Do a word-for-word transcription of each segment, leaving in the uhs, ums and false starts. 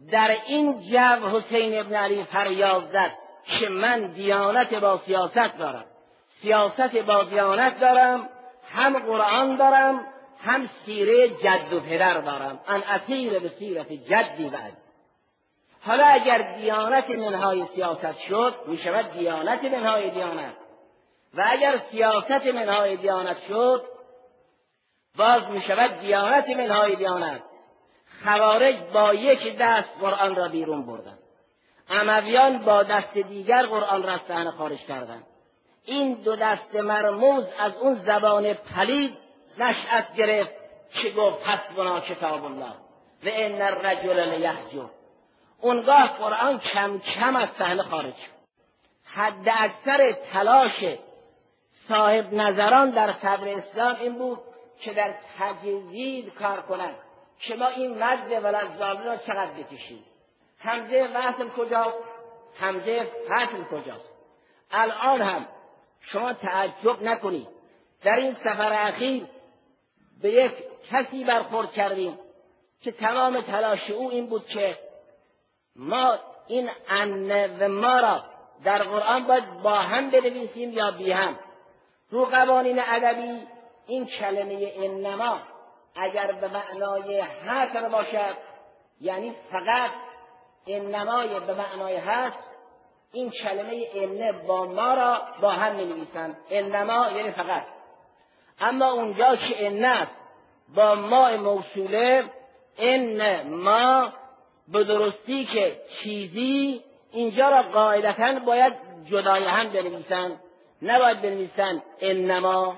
در این جو حسین ابن علی فریاد زد که من دیانت با سیاست دارم، سیاست با دیانت دارم، هم قرآن دارم، هم سیره جد و پدر دارم. ان اطیر به سیرت جدی و ابی. حالا اگر دیانت منهای سیاست شد می شود دیانت منهای دیانت، و اگر سیاست منهای دیانت شد باز می شود دیانت منهای دیانت. خوارج با یک دست قرآن را بیرون بردن، امویان با دست دیگر قرآن را از صحنه خارج کردند. این دو دست مرموز از اون زبان پلید نشأت گرفت که گفت حسبنا کتاب الله و ان الرجل لیهجر. اونگاه قرآن کم کم از صحنه خارج شد. حد اکثر تلاش صاحب نظران در صدر اسلام این بود که در تجوید کار کنند که ما این مد وللضالین را چقدر بکشیم، همزه وصل کجاست، همزه فصل کجاست. الان هم شما تعجب نکنید، در این سفر اخیر به یک کسی برخورد کردیم که تمام تلاش او این بود که ما این ان و ما را در قرآن باید با هم بنویسیم یا بی هم. رو قوانین ادبی این کلمه انما اگر به معنای حصر باشد، یعنی فقط انمای به معنای هست، این کلمه انه با ما را با هم می‌نویسند، انما یعنی فقط. اما اونجا که انه است با ما موصوله، ان ما به درستی که چیزی، اینجا را قاعدتاً باید جدای هم بنویسند، نباید بنویسند انما.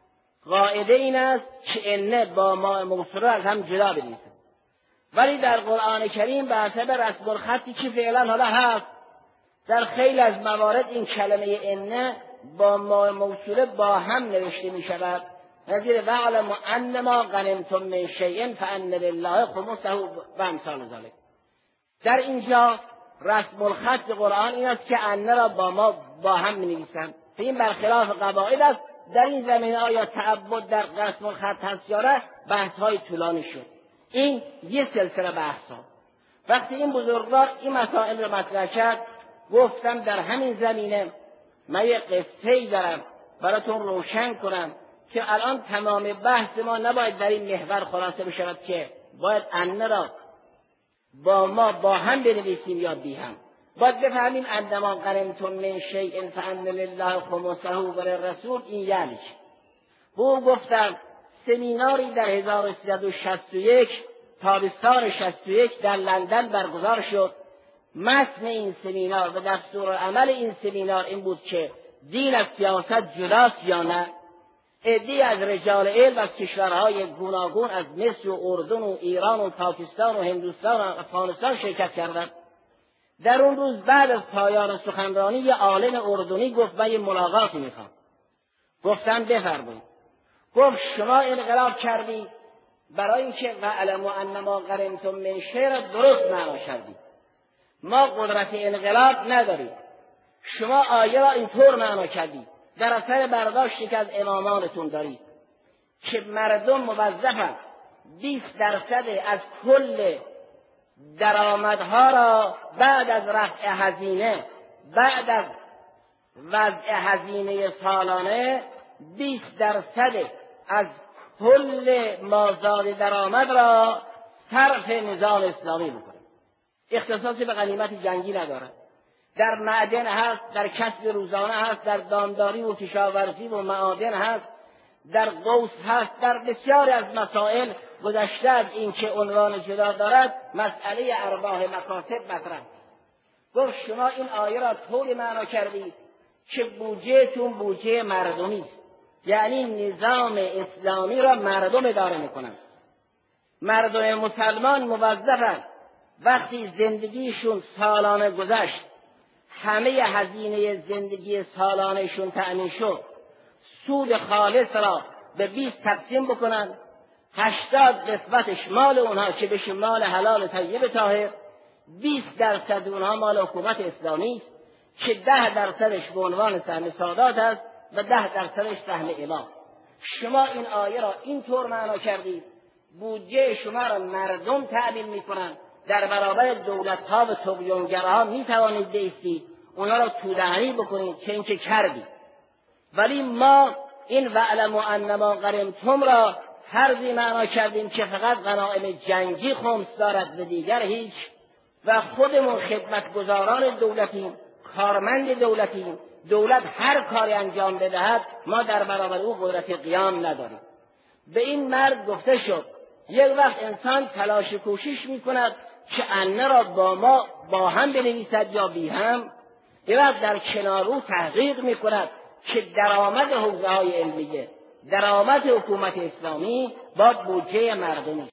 قاعده این است که انه با ما موصوله از هم جدا بنویسند. ولی در قرآن کریم به حسب رسم الخطی که فعلا حالا هست، در خیلی از موارد این کلمه انه با ما موصوله با هم نوشته می شود. نظیر وَاعْلَمُوا أَنَّمَا غَنِمْتُم مِّن شَیْءٍ فَأَنَّ لِلَّهِ خُمُسَهُ و امثال ذلک. در اینجا رسم الخط قرآن این است که انه را با ما با هم می نویسند. این برخلاف قواعد است. در این زمینه آیا تعبد در رسم الخط هست یا نه، بحث های طولانی شد. این یه سلسله بحث ها. وقتی این بزرگوار این مسائل رو مطرح کرد، گفتم در همین زمینه من یه قصه‌ای دارم براتون روشن کنم که الان تمام بحث ما نباید در این محور خلاصه بشود که باید انه را با ما با هم بنویسیم یا بی هم. باید بفهمیم انما غنمتم من شیء فأن لله خمسه وللرسول این یعنی چی. او گفتم سمیناری در هزار و سیصد و شصت و یک تابستان شصت و یک در لندن برگزار شد. متن این سمینار و دستور عمل این سمینار این بود که دین از سیاست جداست یا نه. عده‌ای از رجال علم از کشورهای گوناگون از مصر و اردن و ایران و پاکستان و هندوستان و افغانستان شرکت کردند. در اون روز بعد از پایان سخنرانی یه عالم اردنی گفت من یه ملاقاتی میخوام. گفتم بفرمایید. گفت شما انقلاب کردی برای اینکه وَاعْلَمُوا أَنَّمَا غَنِمْتُم مِّن شَیْءٍ را درست معنا کردید. ما قدرت انقلاب نداریم. شما آیه را اینطور معنا کردید در اثر برداشتی که از امامانتون دارید که مردم موظفند بیست درصد از کل درآمدها را بعد از رفع هزینه، بعد از وضع هزینه سالانه، بیست درصد از کل مازاد درآمد را صرف نظام اسلامی بکنه. اختصاصی به غنیمت جنگی نداره. در معدن هست، در کسب روزانه هست، در دامداری و کشاورزی و معادن هست، در قوس هست، در بسیاری از مسائل گذشته از این که عنوان جدا دارد مسئله ارباح مکاسب مطرح. گفت شما این آیه را طوری معنا کردید که بودجهتون بودجه مردمی است، یعنی نظام اسلامی را مردم اداره میکنند. مردم مسلمان موظفند وقتی زندگیشون سالانه گذشت، همه هزینه زندگی سالانهشون تأمین شد، سود خالص را به بیست تقسیم بکنن، هشتاد قسمتش مال اونها که بشه مال حلال طیب طاهر، بیست درصد اونها مال حکومت اسلامی است که ده درصدش به عنوان سهم سادات است و ده درصدش سهم امام. شما این آیه را اینطور معنا کردید بودجه شما را مردم تأمین میکنن در برابر دولت‌ها و طغیانگرها میتوانید بایستید، اونا را توده‌ای بکنید که اینکه کردید. ولی ما این وعلم انما غنمتم را فرضی معنا کردیم که فقط غنایم جنگی خمس دارد و دیگر هیچ، و خودمون خدمتگزاران دولتیم، کارمند دولتیم، دولت هر کاری انجام بدهد ما در برابر او قدرت قیام نداریم. به این مرد گفته شد یک وقت انسان تلاش و کوشش میکند که انه را با ما با هم بنویسد یا بی هم، یک وقت در کنار او تحقیق میکند که درآمد حوزه های علمیه، درآمد حکومت اسلامی با بودجه مردمی